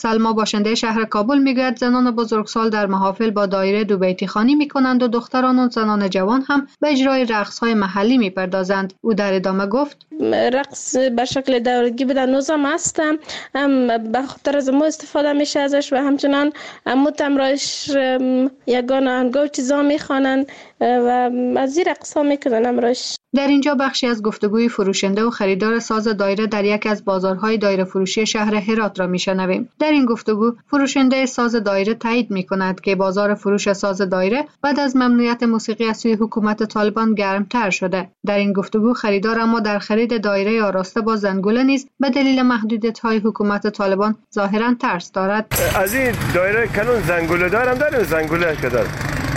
سلما باشنده شهر کابل میگوید زنان بزرگسال در محافل با دایره دو بیتی خوانی میکنند و دختران و زنان جوان هم به اجرای رقص‌های محلی میپردازند. او در ادامه گفت رقص به شکل دورگی به نوزم هستم، به خاطر از ما استفاده میشه ازش و همچنان متمرایش یگان آهنگا و چیزا میخوانند و از این رقصا میکنن امروز. در اینجا بخشی از گفتگوی فروشنده و خریدار ساز دایره در یک از بازارهای دایره فروشی شهر هرات را میشنویم. در این گفتگو فروشنده ساز دایره تایید میکند که بازار فروش ساز دایره بعد از ممنوعیت موسیقی از سوی حکومت طالبان گرمتر شده. در این گفتگو خریدار اما در خرید دایره آراسته با زنگوله نیز به دلیل محدودیت‌های حکومت طالبان ظاهراً ترس دارد. از این دایره کلون زنگوله دارم زنگوله که دارم.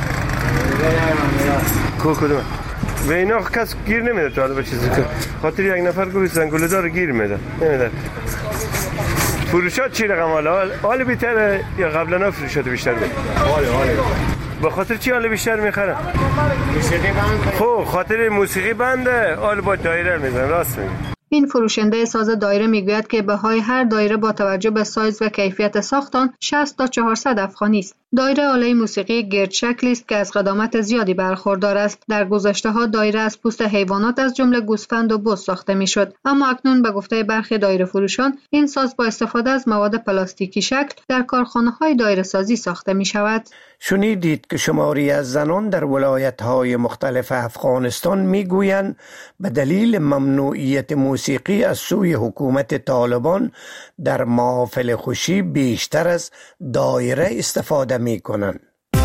کدوم؟ و اینا کس گیر نمیده تا حالا به چیزی که خاطر یک نفر گوش زنگوله دار گیر میده نمیده. فروشات چی رقم حالا بیشتر یا قبلا فروشات بیشتر بود؟ حالا به خاطر چی حالا بیشتر میخرن؟ موسیقی بند. خب خاطر موسیقی بنده حالا با دایره میزنن. راست میگه. این فروشنده ساز دایره میگوید که بهای هر دایره با توجه به سایز و کیفیت ساخت آن 60 تا 400 افغانی است. دایره آله موسیقی گرد شکلی است که از قدامت زیادی برخوردار است. در گذشته‌ها دایره از پوست حیوانات از جمله گوسفند و بز ساخته میشد، اما اکنون به گفته برخی دایره فروشان این ساز با استفاده از مواد پلاستیکی شکل در کارخانه‌های دایره سازی ساخته می شود. شنیدید که شماری از زنان در ولایت‌های مختلف افغانستان میگویند به دلیل ممنوعیت موسیقی از سوی حکومت طالبان در محافل خوشی بیشتر از دایره استفاده می‌کنند.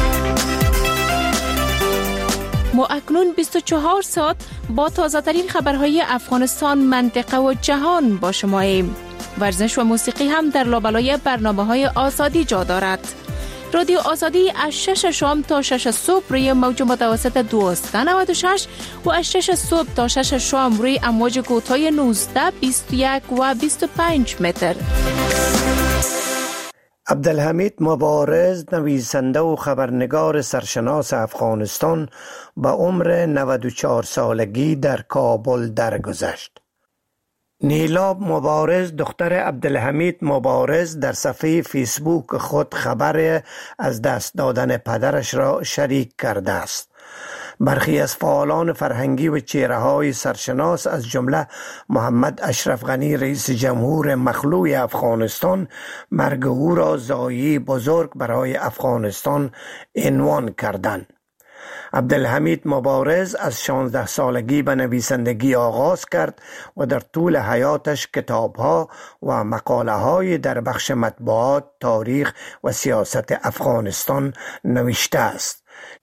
ما اکنون 24 ساعت با تازه‌ترین خبرهای افغانستان، منطقه و جهان با شماییم. ورزش و موسیقی هم در لابلای برنامه‌های آزادی جا دارد. رادیو آزادی از 6 شام تا 6 صبح روی موج متوسط 296 و از 6 صبح تا 6 شام روی امواج کوتاه 19، 21 و 25 متر. عبدالحمید مبارز، نویسنده و خبرنگار سرشناس افغانستان، به عمر 94 سالگی در کابل درگذشت. نیلاب مبارز، دختر عبدالحمید مبارز، در صفحه فیسبوک خود خبر از دست دادن پدرش را شریک کرده است. برخی از فعالان فرهنگی و چهره‌های سرشناس از جمله محمد اشرف غنی رئیس جمهور مخلوع افغانستان مرگ او را ضایعه‌ای بزرگ برای افغانستان عنوان کردند. عبدالحمید مبارز از 16 سالگی به نویسندگی آغاز کرد و در طول حیاتش کتاب‌ها و مقاله‌های در بخش مطبوعات، تاریخ و سیاست افغانستان نوشته است.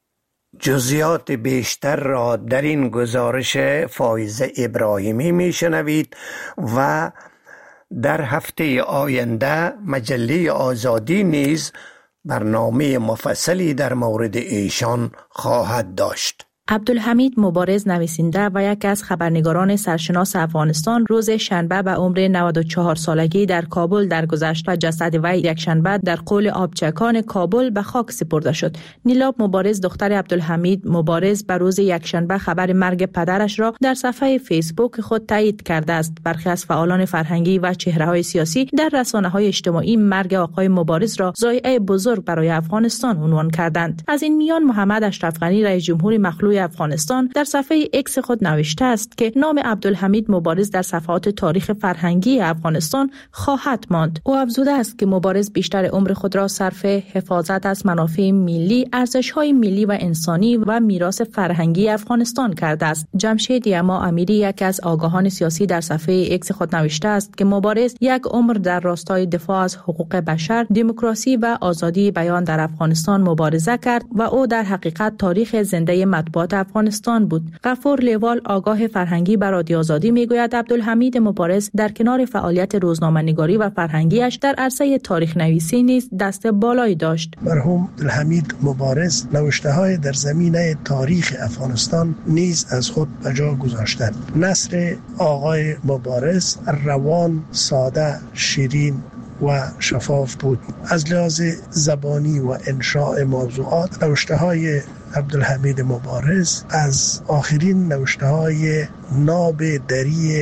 جزئیات بیشتر را در این گزارش فایزه ابراهیمی میشنوید و در هفته آینده مجله آزادی نیز برنامه مفصلی در مورد ایشان خواهد داشت. عبدالحمید مبارز، نویسنده و یکی از خبرنگاران سرشناس افغانستان، روز شنبه به عمر 94 سالگی در کابل درگذشت و جسد وی یک شنبه در قول آبچکان کابل به خاک سپرده شد. نیلاب مبارز، دختر عبدالحمید مبارز، به روز یک شنبه خبر مرگ پدرش را در صفحه فیسبوک خود تایید کرده است. برخی از فعالان فرهنگی و چهره‌های سیاسی در رسانه‌های اجتماعی مرگ آقای مبارز را ضایعه بزرگ برای افغانستان عنوان کردند. از این میان محمد اشرف غنی، رئیس جمهور مخلوع افغانستان، در صفحه اکس خود نوشته است که نام عبدالحمید مبارز در صفحات تاریخ فرهنگی افغانستان خواهد ماند. او افزوده است که مبارز بیشتر عمر خود را صرف حفاظت از منافع ملی، ارزش‌های ملی و انسانی و میراث فرهنگی افغانستان کرده است. جمشید یما امیری، یکی از آگاهان سیاسی، در صفحه اکس خود نوشته است که مبارز یک عمر در راستای دفاع از حقوق بشر، دموکراسی و آزادی بیان در افغانستان مبارزه کرد و او در حقیقت تاریخ زنده مطبوعات افغانستان بود. غفور لیوال، آگاه فرهنگی، بر رادیو آزادی میگوید عبدالحمید مبارز در کنار فعالیت روزنامه‌نگاری و فرهنگیش در عرصه تاریخ نویسی نیز دست بالایی داشت. مرحوم عبدالحمید مبارز نوشته‌های در زمینه تاریخ افغانستان نیز از خود به جا گذاشتند. نثر آقای مبارز روان، ساده، شیرین و شفاف بود. از لحاظ زبانی و انشاء موضوعات، نوشته‌های عبدالحمید مبارز از آخرین نوشته‌های ناب دری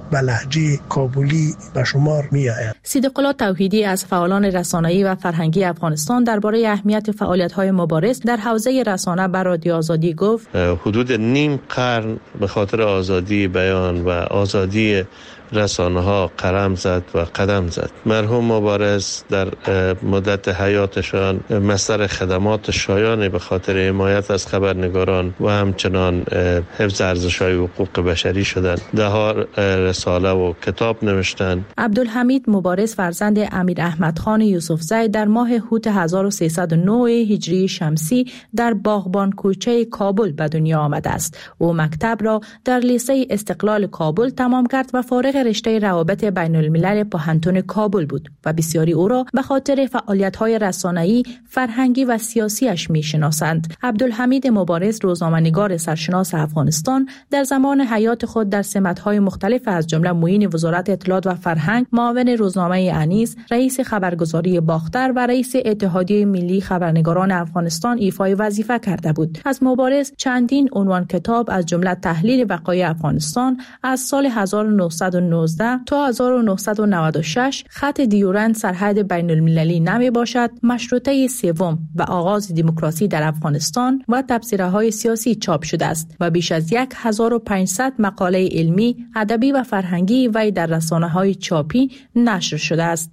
به لهجه کابلی به شمار می آید. صدیق الله توحیدی از فعالان رسانه‌ای و فرهنگی افغانستان درباره اهمیت فعالیت‌های مبارز در حوزه رسانه بر رادیو آزادی گفت: حدود نیم قرن به خاطر آزادی بیان و آزادی رسانه ها قلم زد و قدم زد. مرحوم مبارز در مدت حیاتشان مصدر خدمات شایانی به خاطر حمایت از خبرنگاران و همچنان حفظ ارزش‌های حقوق بشری شدند. ده‌ها رساله و کتاب نوشتند. عبدالحمید مبارز فرزند امیر احمد خان یوسفزی در ماه هوت 1309 هجری شمسی در باغبان کوچه کابل به دنیا آمده است. او مکتب را در لیسه استقلال کابل تمام کرد و فارغ رشته روابط بین الملل پوهنتون کابل بود و بسیاری او را به خاطر فعالیت‌های رسانه‌ای، فرهنگی و سیاسیش می‌شناسند. عبدالحمید مبارز روزنامه‌نگار سرشناس افغانستان در زمان حیات خود در سمت‌های مختلف از جمله معین وزارت اطلاعات و فرهنگ، معاون روزنامه انیس، رئیس خبرگزاری باختر و رئیس اتحادیه ملی خبرنگاران افغانستان ایفای وظیفه کرده بود. از مبارز چندین عنوان کتاب از جمله تحلیل وقایع افغانستان از سال 1919 تا 1996، خط دیورند سرحد بین المللی نمی باشد، مشروطه سوم و آغاز دموکراسی در افغانستان و تبصره‌های سیاسی چاپ شده است و بیش از 1500 مقاله علمی، ادبی و فرهنگی وی در رسانه‌های چاپی نشر شده است.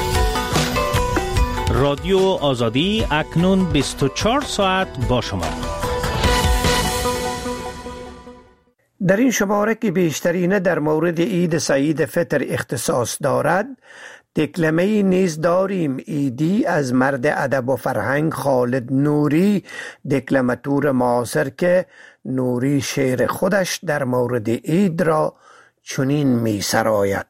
رادیو آزادی اکنون 24 ساعت با شما. در این شماره که بیشترینه در مورد عید سعید فطر اختصاص دارد، دکلمه‌ای نیز داریم ایدی از مرد ادب و فرهنگ خالد نوری، دکلماتور معاصر، که نوری شعر خودش در مورد عید را چنین می سراید: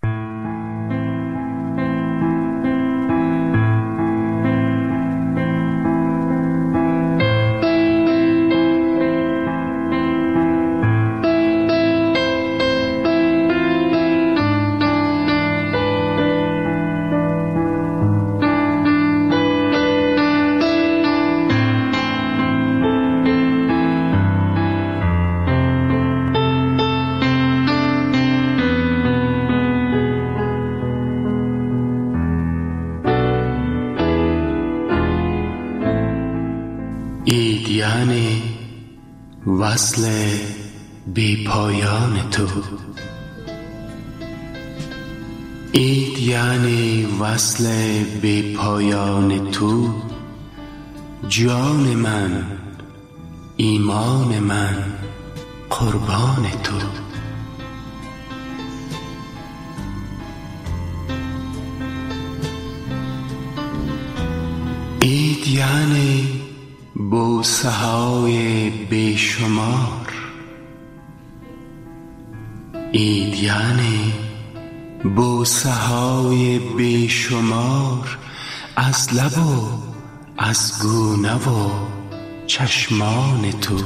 وصل بی پایان تو، عید یعنی وصل بی پایان تو، جان من، ایمان من، قربان تو. عید یعنی بوسه های بیشمار، عید یعنی بوسه های بیشمار از لب و از گونه و چشمان تو.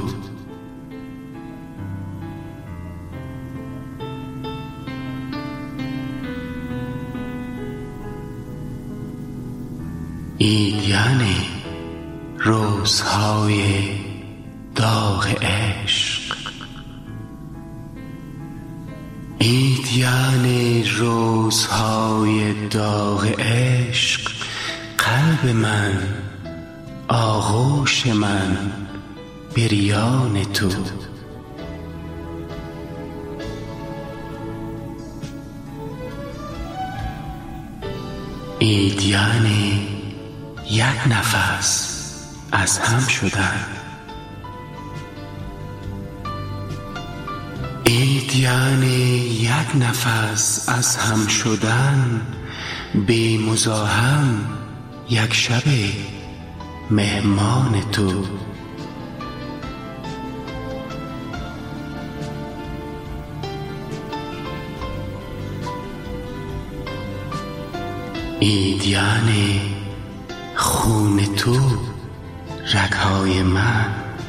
عید یعنی روزهای داغ عشق، عید یعنی روزهای داغ عشق، قلب من، آغوش من، بریان تو. عید یعنی یک نفس از هم شدن، عید یعنی یک نفس از هم شدن، بی مزاحم یک شب مهمان تو. عید یعنی خون تو، رگ‌های من،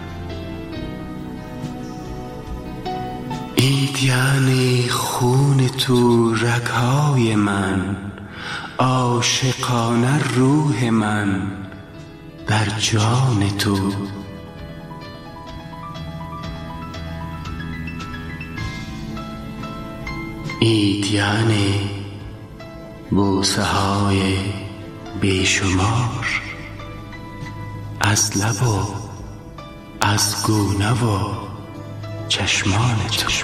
عید یعنی خون تو، رگ‌های من، عاشقانه روح من در جان تو. عید یعنی بوسه های بیشمار از لب و از گونه و چشمان تو.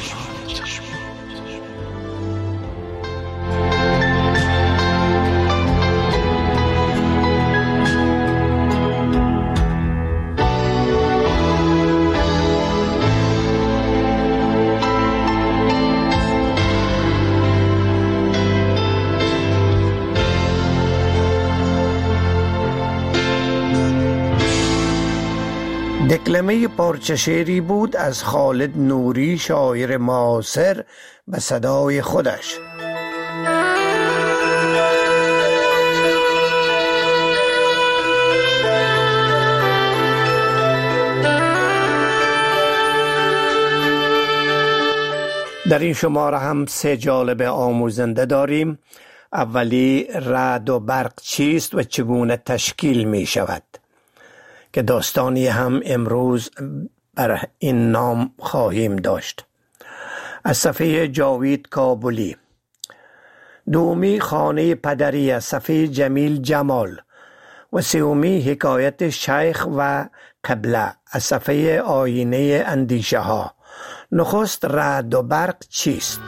دکلمه پارچه شعری بود از خالد نوری، شاعر معاصر، به صدای خودش. در این شماره هم 3 جالب آموزنده داریم. اولی، رعد و برق چیست و چگونه تشکیل می شود، که داستانی هم امروز بر این نام خواهیم داشت. از صفحه جاوید کابلی. دومی، خانه پدری از صفحه جمیل جمال. و سومی، حکایت شیخ و قبله از صفحه آینه اندیشه ها. نخست، رعد و برق چیست؟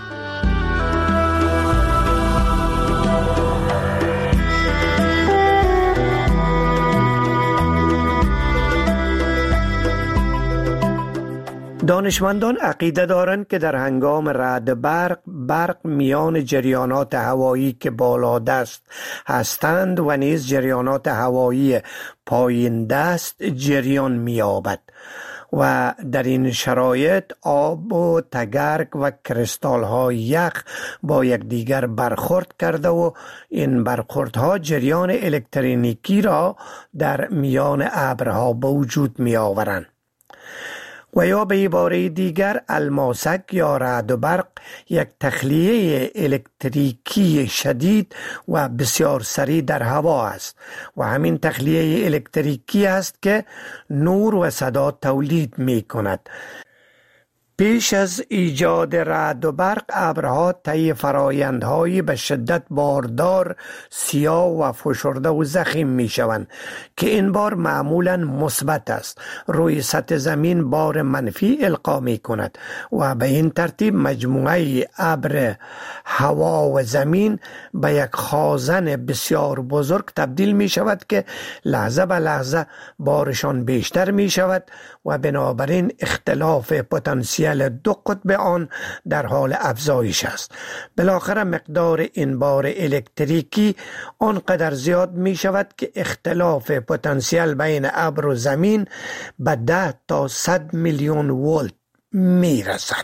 دانشمندان عقیده دارند که در هنگام رعد برق میان جریانات هوایی که بالا دست هستند و نیز جریانات هوایی پایین دست جریان می‌یابد و در این شرایط آب و تگرگ و کریستال های یخ با یکدیگر برخورد کرده و این برخوردها جریان الکتریکی را در میان ابرها به وجود می آورند. و یا به عباره دیگر، الماسک یا رعد و برق یک تخلیه الکتریکی شدید و بسیار سریع در هوا است و همین تخلیه الکتریکی است که نور و صدا تولید می کند. پیش از ایجاد رعد و برق، ابرها طی فرایندهایی به شدت باردار، سیاه و فشرده و ضخیم می شوند که این بار معمولا مثبت است. روی سطح زمین بار منفی القا می کند و به این ترتیب مجموعه ابر، هوا و زمین به یک خازن بسیار بزرگ تبدیل می شود که لحظه به لحظه بارشان بیشتر می شود و بنابراین اختلاف پتانسیل دو قطب آن در حال افزایش است. بالاخره مقدار این بار الکتریکی آنقدر زیاد می شود که اختلاف پتانسیل بین ابر و زمین به 10 تا 100 میلیون ولت می رسد.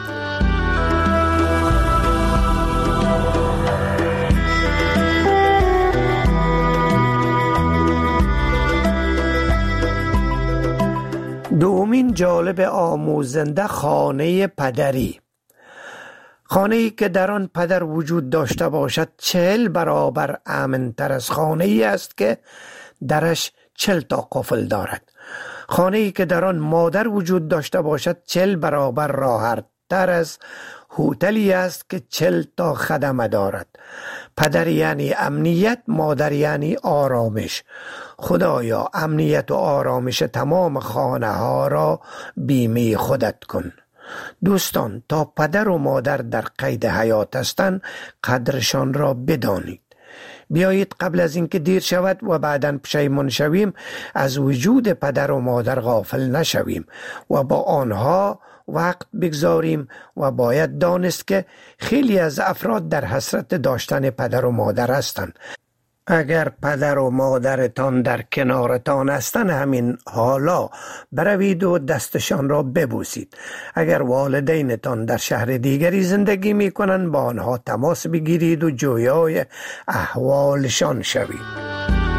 دومین جالب آموزنده، خانه پدری. خانه‌ای که در آن پدر وجود داشته باشد 40 برابر امن‌تر از خانه‌ای است که درش 40 تا قفل دارد. خانه‌ای که در آن مادر وجود داشته باشد 40 برابر راحت‌تر از هتلی است که 40 تا خدمه دارد. پدر یعنی امنیت، مادر یعنی آرامش. خدایا امنیت و آرامش تمام خانه ها را بیمه خودت کن. دوستان، تا پدر و مادر در قید حیات هستند قدرشان را بدانید. بیایید قبل از اینکه دیر شود و بعداً پشیمان شویم از وجود پدر و مادر غافل نشویم و با آنها وقت بگذاریم و باید دانست که خیلی از افراد در حسرت داشتن پدر و مادر هستند. اگر پدر و مادرتان در کنارتان هستند همین حالا بروید و دستشان را ببوسید. اگر والدینتان در شهر دیگری زندگی می کنند با آنها تماس بگیرید و جویای احوالشان شوید.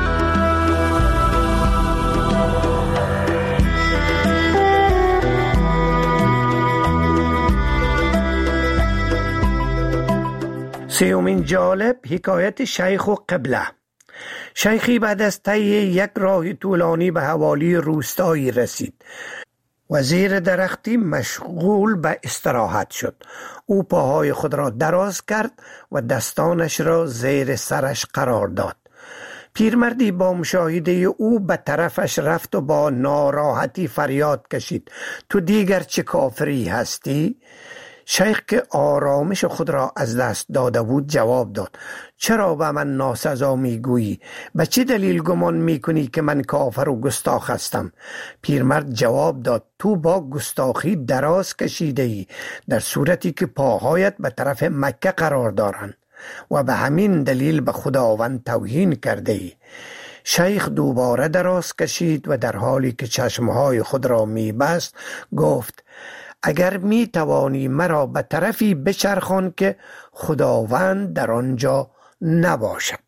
سومین جالب، حکایت شیخ و قبله. شیخی بعد از طی یک راه طولانی به حوالی روستایی رسید. وزیر درختی مشغول به استراحت شد. او پاهای خود را دراز کرد و دستانش را زیر سرش قرار داد. پیرمردی با مشاهده او به طرفش رفت و با ناراحتی فریاد کشید: تو دیگر چه کافری هستی؟ شیخ که آرامش خود را از دست داده بود جواب داد: چرا به من ناسزا میگویی؟ به چه دلیل گمان میکنی که من کافر و گستاخ هستم؟ پیرمرد جواب داد: تو با گستاخی دراز کشیده ای، در صورتی که پاهایت به طرف مکه قرار دارند و به همین دلیل به خداوند توهین کرده ای. شیخ دوباره دراز کشید و در حالی که چشمهای خود را میبست گفت: اگر می توانی مرا به طرفی بچرخان که خداوند در آنجا نباشد.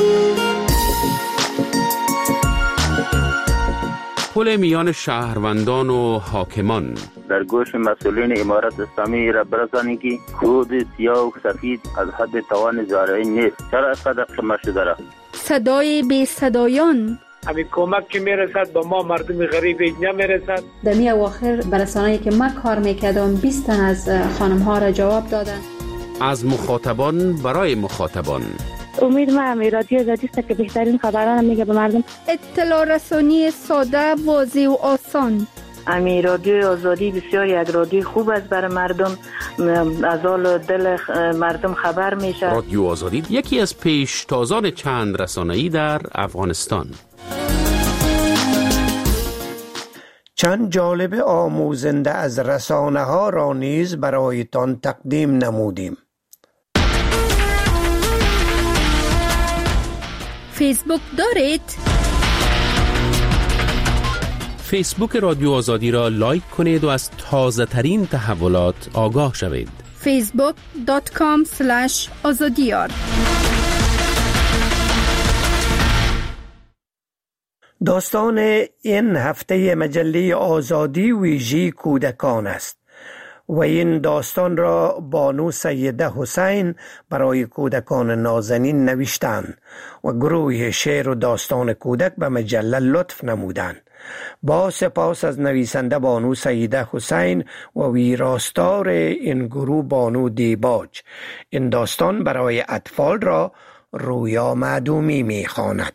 پل میان شهروندان و حاکمان. در گوش مسئولین امارت اسلامی را برسانید که کود سیاه و سفید از حد توان زارعی نیست. چرا اینقدر شما شده را؟ صدای بی صدایان. همین کمک که میرسد به ما مردم غریب نمیرسد. در می اواخر برسانه‌ای که من کار میکردم 20 تن از خانم ها را جواب دادن. از مخاطبان برای مخاطبان. امید ما رادیو آزادی است که بهترین خبران میگه به مردم. اطلاع رسانی ساده، واضح و آسان. امی رادیو آزادی بسیار یک رادیو خوب است برای مردم، از حال دل مردم خبر میشه. رادیو آزادی یکی از پیشتازان چند رسانه‌ای در افغانستان. چند جالب آموزنده از رسانه ها را نیز برایتان تقدیم نمودیم. فیسبوک دارید؟ فیسبوک رادیو آزادی را لایک کنید و از تازه ترین تحولات آگاه شوید. facebook.com/azadiyar. داستان این هفته مجله آزادی ویژه کودکان است و این داستان را بانو سیده حسین برای کودکان نازنین نوشتند و گروه شعر و داستان کودک به مجله لطف نمودند. با سپاس از نویسنده بانو سیده حسین و ویراستار این گروه بانو دیباج. این داستان برای اطفال را رویا معدومی می‌خواند.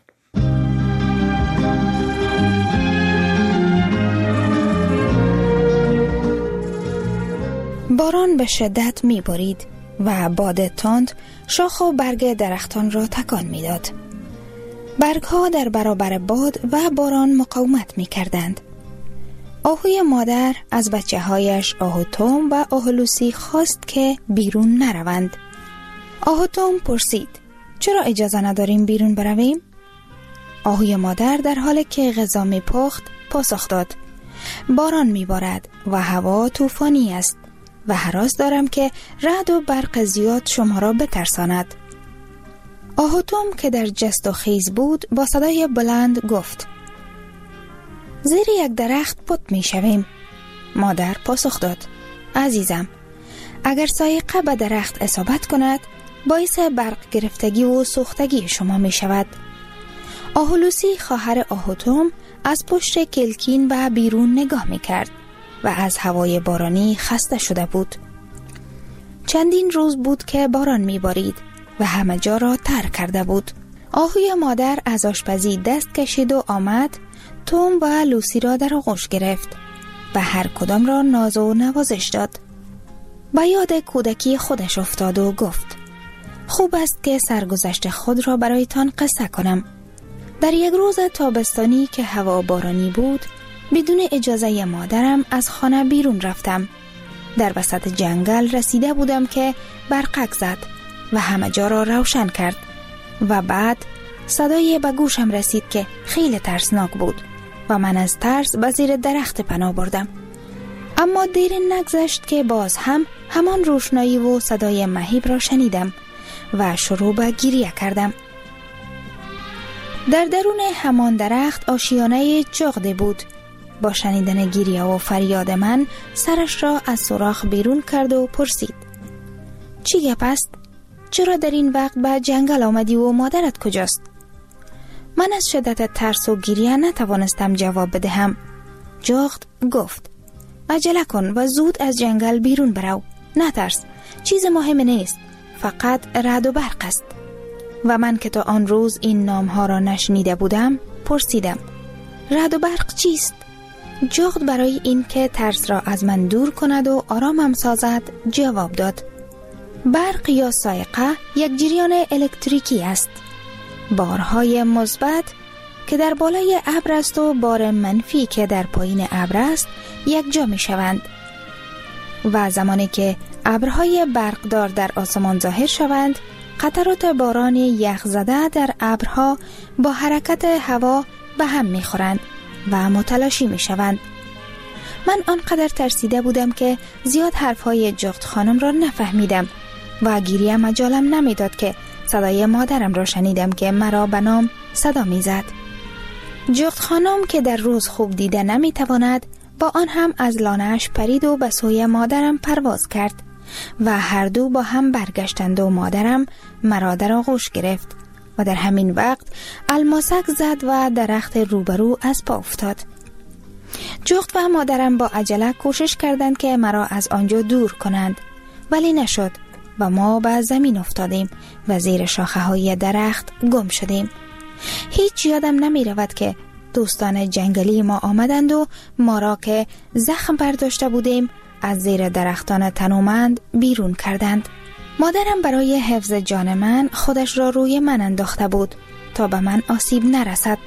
باران به شدت می بارید و باد تند شاخ و برگ درختان را تکان می داد. برگها در برابر باد و باران مقاومت می کردند. آهوی مادر از بچه هایش آهو توم و آهو لوسی خواست که بیرون نروند. آهو توم پرسید: چرا اجازه نداریم بیرون برویم؟ آهوی مادر در حالی که غذا می پخت پاسخ داد: باران می بارد و هوا طوفانی است و هراس دارم که رعد و برق زیاد شما را بترساند. آهوتوم که در جست و خیز بود با صدای بلند گفت: زیر یک درخت پت می شویم. مادر پاسخ داد: عزیزم، اگر سایقه به درخت اصابت کند باعث برق گرفتگی و سوختگی شما می شود. آهولوسی خواهر آهوتوم از پشت کلکین و بیرون نگاه می کرد و از هوای بارانی خسته شده بود. چندین روز بود که باران می بارید و همه جا را تر کرده بود. آهوی مادر از آشپزی دست کشید و آمد توم و لوسی را در آغوش گرفت و هر کدام را ناز و نوازش داد. به یاد کودکی خودش افتاد و گفت: خوب است که سرگذشت خود را برایتان قصه کنم. در یک روز تابستانی که هوا بارانی بود، بدون اجازه مادرم از خانه بیرون رفتم. در وسط جنگل رسیده بودم که برقک زد و همه جا را روشن کرد و بعد صدای به گوشم رسید که خیلی ترسناک بود و من از ترس به زیر درخت پناه بردم. اما دیر نگذشت که باز هم همان روشنایی و صدای مهیب را شنیدم و شروع به گریه کردم. در درون همان درخت آشیانه جغده بود. با شنیدن گریه و فریاد من سرش را از سوراخ بیرون کرد و پرسید: چی گپ است؟ چرا در این وقت به جنگل آمدی و مادرت کجاست؟ من از شدت ترس و گریه نتوانستم جواب بدهم. جغد گفت: عجله کن و زود از جنگل بیرون برو. نترس، چیز مهم نیست، فقط رعد و برق است. و من که تا آن روز این نامها را نشنیده بودم پرسیدم رعد و برق چیست؟ جغد برای این که ترس را از من دور کند و آرامم سازد جواب داد برق یا صاعقه یک جریان الکتریکی است. بارهای مثبت که در بالای ابر است و بار منفی که در پایین ابر است یک جا می شوند و زمانی که ابرهای برقدار در آسمان ظاهر شوند قطرات باران یخ زده در ابرها با حرکت هوا به هم می خورند و متلاشی می شوند. من آنقدر ترسیده بودم که زیاد حرفهای جغد خانم را نفهمیدم و گریه مجالم نمیداد که صدای مادرم را شنیدم که مرا به نام صدا می زد. جغد خانم که در روز خوب دیده نمی تواند با آن هم از لانه‌اش پرید و به سوی مادرم پرواز کرد و هر دو با هم برگشتند و مادرم مرا در آغوش گرفت و در همین وقت الماسک زد و درخت روبرو از پا افتاد. جغد و مادرم با عجله کوشش کردند که مرا از آنجا دور کنند ولی نشد و ما به زمین افتادیم و زیر شاخه های درخت گم شدیم. هیچ یادم نمی رود که دوستان جنگلی ما آمدند و ما را که زخم برداشته بودیم از زیر درختان تنومند بیرون کردند. مادرم برای حفظ جان من خودش را روی من انداخته بود تا به من آسیب نرسد.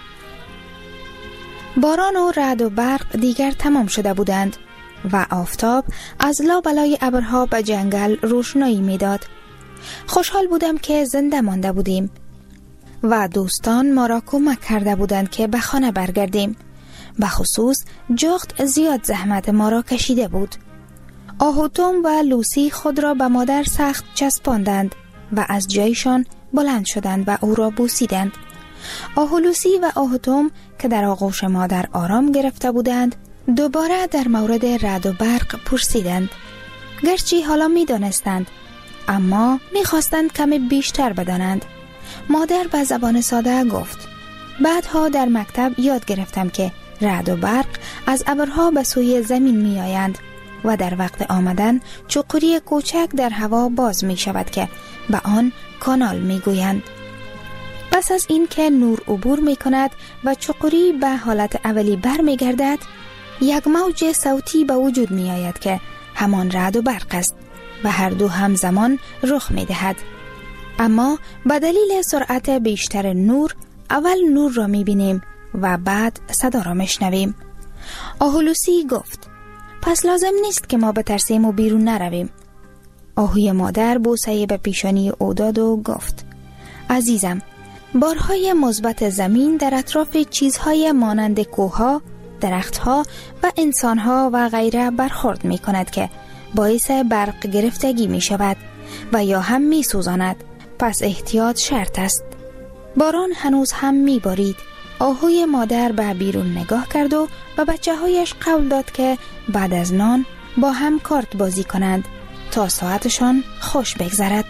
باران و رعد و برق دیگر تمام شده بودند و آفتاب از لابلای ابرها به جنگل روشنایی میداد. خوشحال بودم که زنده مانده بودیم و دوستان ما را کمک کرده بودند که به خانه برگردیم. به خصوص جغد زیاد زحمت ما را کشیده بود. آهو توم و لوسی خود را به مادر سخت چسباندند و از جایشان بلند شدند و او را بوسیدند. آهو لوسی و آهو توم که در آغوش مادر آرام گرفته بودند دوباره در مورد رعد و برق پرسیدند. گرچه حالا می دانستند اما می خواستند کمی بیشتر بدانند. مادر به زبان ساده گفت بعدها در مکتب یاد گرفتم که رعد و برق از ابرها به سوی زمین می آیند و در وقت آمدن چقوری کوچک در هوا باز می شود که به آن کانال می گویند. پس از این که نور عبور می کند و چقوری به حالت اولی بر می گردد یک موج صوتی به وجود می آید که همان رعد و برق است و هر دو همزمان رخ می دهد. اما به دلیل سرعت بیشتر نور اول نور را می بینیم و بعد صدا را می شنویم. آهو لوسی گفت پس لازم نیست که ما بترسیم و بیرون نرویم. آهوی مادر بوسه به پیشانی او داد و گفت عزیزم، بارهای مثبت زمین در اطراف چیزهای مانند کوه‌ها، درختها و انسانها و غیره برخورد می کند که باعث برق گرفتگی می شود و یا هم می سوزاند. پس احتیاط شرط است. باران هنوز هم می بارید. آهوی مادر به بیرون نگاه کرد و به بچه هایش قول داد که بعد از نان با هم کارت بازی کنند تا ساعتشان خوش بگذرد.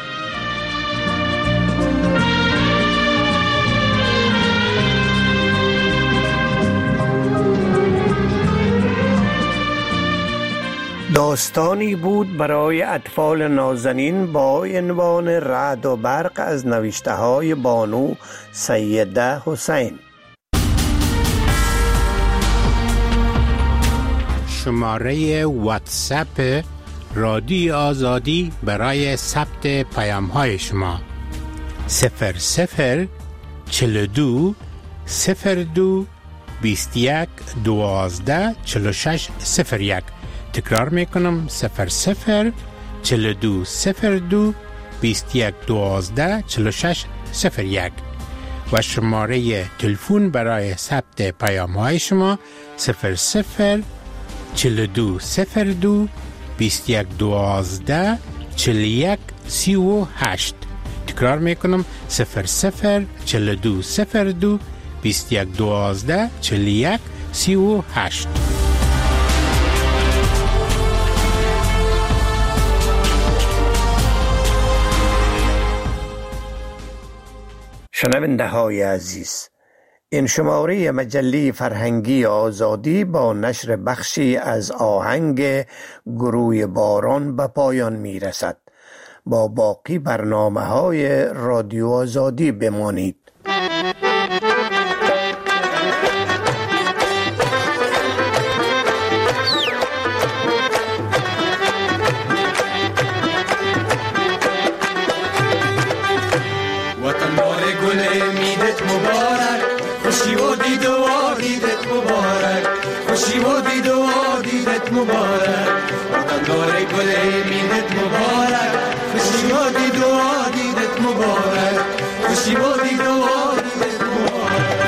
داستانی بود برای اطفال نازنین با عنوان رعد و برق از نوشته های بانو سیده حسین. شماره واتساپ رادیو آزادی برای ثبت پیام های شما 00 42 02 21 12 46 01. تکرار میکنم 00 42 02 21 12 46 01 و شماره تلفن برای ثبت پیام های شما 00 42 02 21 12 41 38. تکرار میکنم 00 42 02 21 12 41 38. شنونده های عزیز، این شماره مجله فرهنگی آزادی با نشر بخشی از آهنگ گروه باران به پایان می رسد. با باقی برنامه‌های رادیو آزادی بمانید. خوشی و دید و دیدت مبارک، خوشی و دید و دیدت مبارک، وطندار گل میدت مبارک، خوشی و دید و دیدت مبارک، خوشی و دید و دیدت مبارک.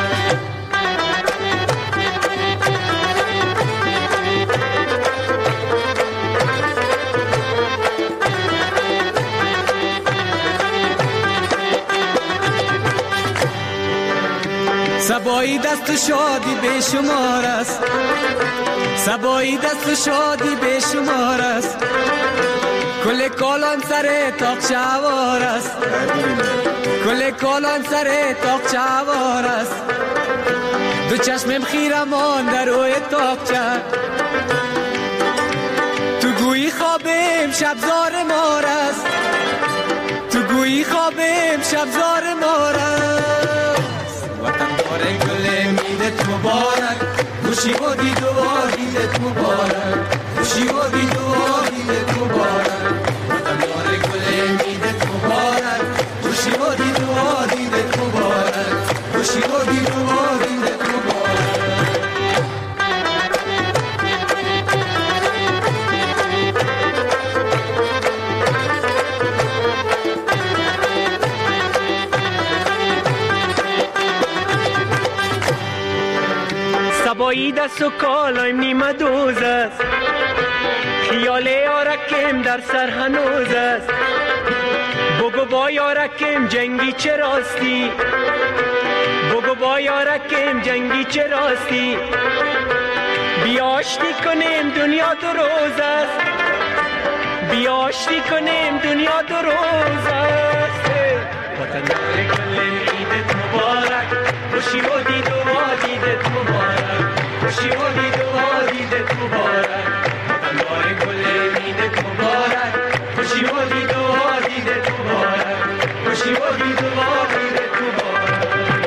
سبایی دست و شادی به شمار است، سبایی دست و شادی به شمار است، کل کالان سر تاق چوار است، کل کالان سر تاق چوار است، دو چشمم خیرمان در روی تاقچه، تو گویی خوابم شبزار مار است، تو گویی خوابم شبزار مار است. وطندار گل میدت مبارک، خوشی و دید و دیدت مبارک، خوشی و دید و دیدت مبارک، وطندار گل میدت مبارک، خوشی و دید و دیدت مبارک، خوشی و دید و دیدت مبارک. سبایی دست و کالایم نیمه دوز است، خیال یارکم در سر هنوز است، بگو با یارکم جنگی چه راستی، بگو با یارکم جنگی چه راستی، بیاشتی کنیم دنیا دو روز است، بیاشتی کنیم دنیا دو روز است. وطندار گل عیدت مبارک، خوشی و دید و دیدت مبارک، خوشی و دید و دیدت مبارک، وطندار گل عیدت مبارک، خوشی و دید و دیدت مبارک، خوشی و دید و دیدت مبارک.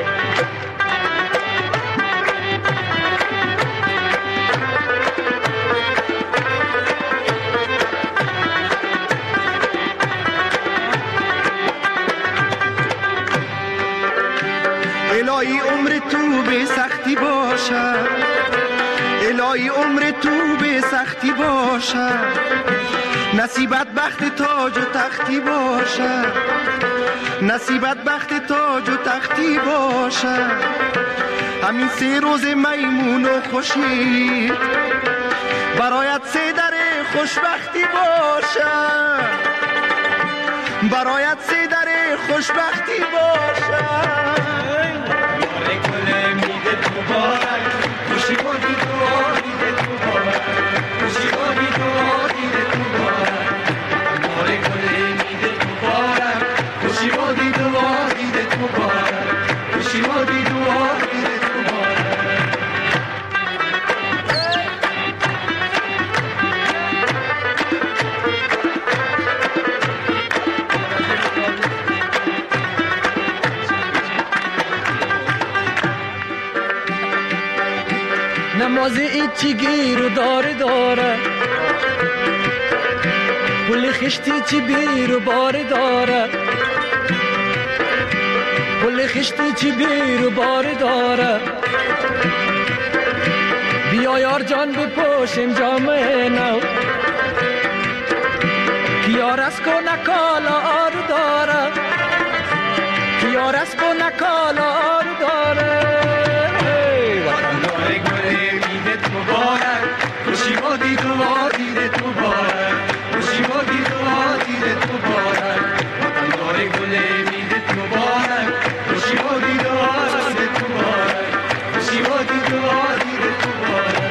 الهی عمر تو به سختی باشه، الهی عمر تو به سختی باشه، نصیبت بخت تاج و تختی باشه، نصیبت بخت تاج و تختی باشه، همین 3 روز میمون و خوشی برایت 3 در خوشبختی باشه، برایت 3 در خوشبختی باشه. مبارک، خوشی و دید و دیدت مبارک، خوشی و دید و دیدت مبارک، وطندار گل میدت مبارک، خوشی و دید و دیدت مبارک، خوشی و دید و دیدت مبارک. نماز ایچی گیر و داره داره، پل خشتی چی بیر و باره داره، پل خشتی چی بیر و باره داره، بیا یار جان بپوشیم جامعه نو، کیار از کنه کالا آرو داره، کیار از کنه کالا آرو داره. مبارک، خوشی و دید و دیدت مبارک، خوشی و دید و دیدت مبارک، وطندار گل میدت مبارک، خوشی و دید و دیدت مبارک، خوشی و دید و دیدت مبارک.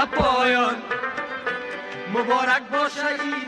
پایان. مبارک باشه